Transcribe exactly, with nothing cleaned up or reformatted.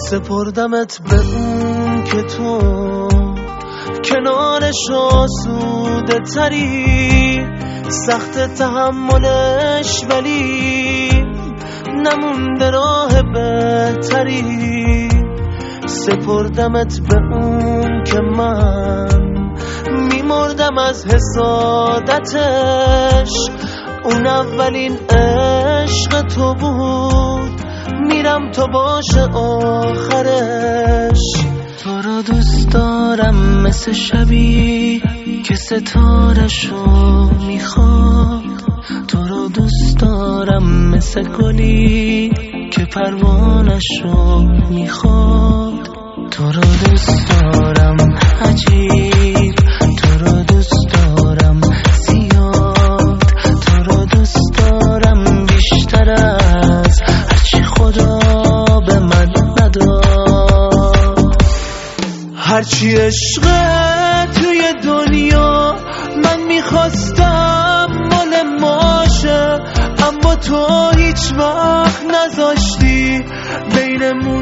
سپردمت به اون که تو کنارش آسوده تری، سخت تحملش ولی نمونده راه بهتری. سپردمت به اون که من میمردم از حسادتش، اون اولین عشق تو بود، میرم تو باشه آخرش. تو رو دوست دارم مثل شبی که ستارشو میخواد، تو رو دوست دارم مثل گلی که پروانشو میخواد. تو رو دوست دارم عجیب، تو رو دوست دارم زیاد، تو رو دوست دارم بیشتر از هرچی خدا به من نداد. هرچی عشقه توی دنیا من میخواستم مال ماشه، اما تو هیچ وقت نذاشتی بینمون